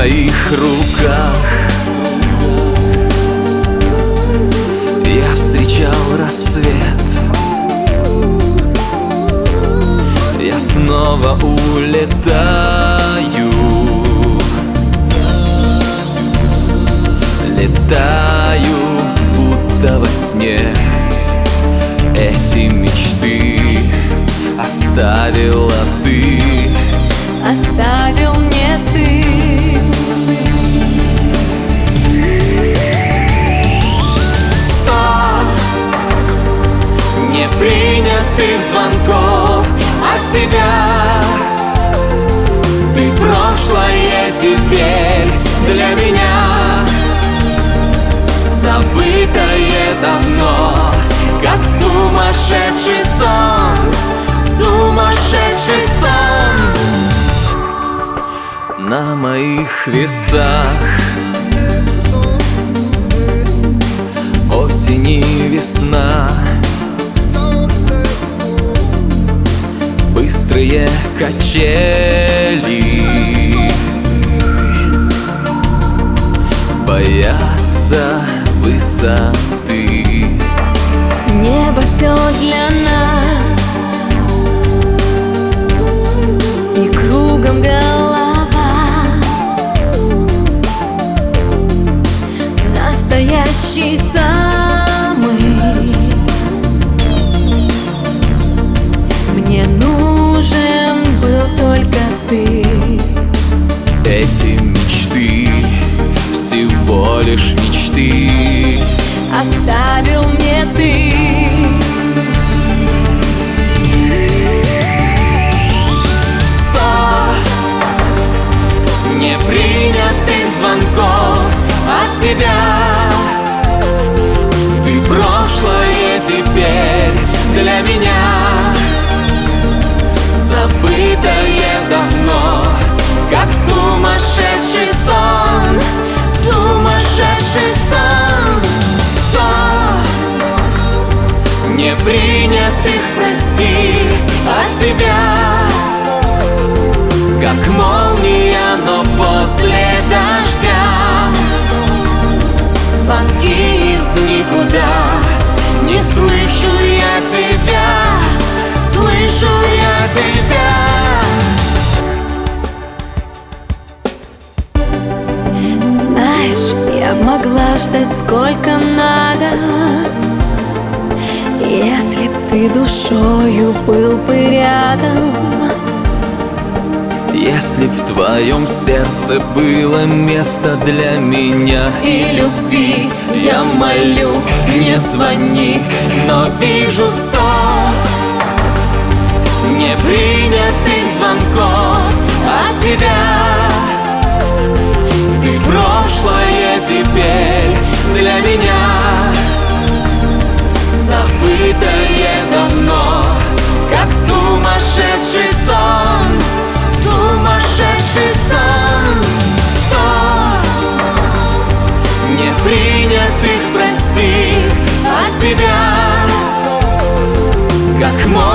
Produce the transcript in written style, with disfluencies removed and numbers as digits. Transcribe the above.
твоих руках я встречал рассвет. Я снова улетаю, летаю, будто во сне. Эти мечты оставила ты, оставил мне ты. Непринятых звонков от тебя. Ты прошлое теперь для меня, забытое давно, как сумасшедший сон, сумасшедший сон. На моих весах осень и весна, быстрые качели, боятся высоты. Небо все для нас, и кругом голова. Настоящий самый мне нужен был только ты. Эти мечты всего лишь мечты, оставил мне ты. Непринятых звонков от тебя. Ты прошлое теперь для меня, забытое давно, как сумасшедший сон, сумасшедший сон. 100 непринятых прости от тебя, как молния, но после дождя. Звонки из никуда, не слышу я тебя, слышу я тебя. Знаешь, я могла ждать сколько надо, если б ты душою был бы рядом. Если б в твоем сердце было место для меня и любви, я молю, не звони, но вижу 100 непринятых звонков от тебя. Ты прошлое теперь для меня, забытое давно, как сумасшедший сон, сумасшедший сон. 100 непринятых прости от тебя, как мой